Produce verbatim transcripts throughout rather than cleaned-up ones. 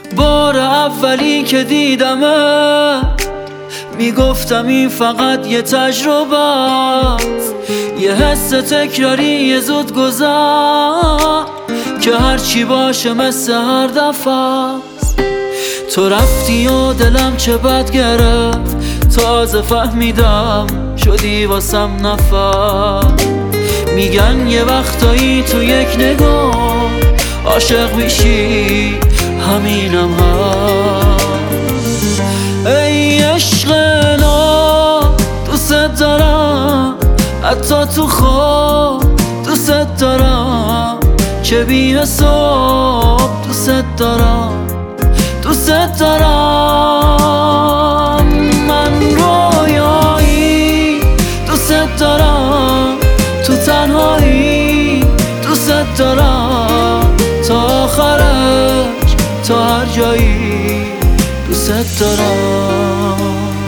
بار اولی که دیدمت میگفتم این فقط یه تجربه است، یه حس تکراری، یه زود گذر که هرچی باشه مثل هر دفعه است. تو رفتی و دلم چه بد گرفت، تازه فهمیدم شدی واسم نفر. میگن یه وقتایی تو یک نگاه عاشق میشی، همینم هست. ای عشق نو دوست دارم، حتی تو خواب دوست دارم، چه بی حساب دوست دارم، دوست دارم. من رویایی دوست دارم، تو تنهایی دوست دارم، تا آخرش تا هر جایی دوست دارم.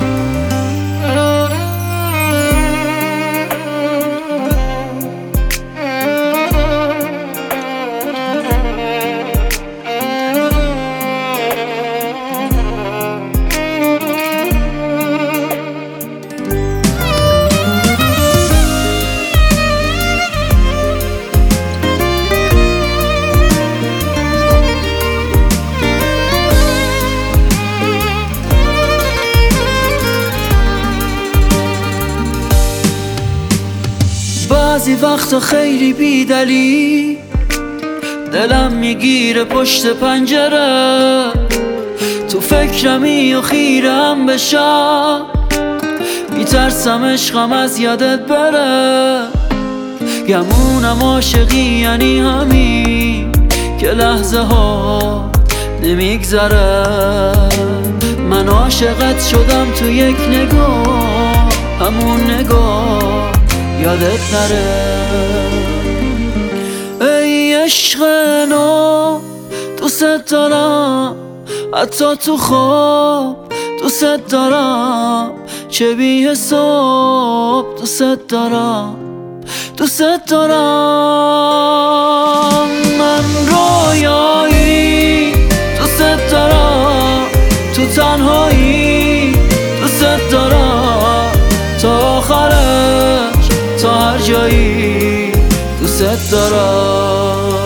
بعضی وقتا خیلی بی دلیل دلم میگیره پشت پنجره، تو فکرمی و خیرم بشم، میترسم عشقم از یادت بره. گمونم عاشقی یعنی همین که لحظه ها نمیگذره. من عاشقت شدم تو یک نگاه، همون نگاه یادت نره. ای عشق نو دوست دارم، حتی تو خواب دوست دارم، چه بی حساب دوست دارم، دوست دارم. من رویایی دوست دارم، تو تنهایی دوست دارم، تا آخرش تا هر جایی دوست دارم.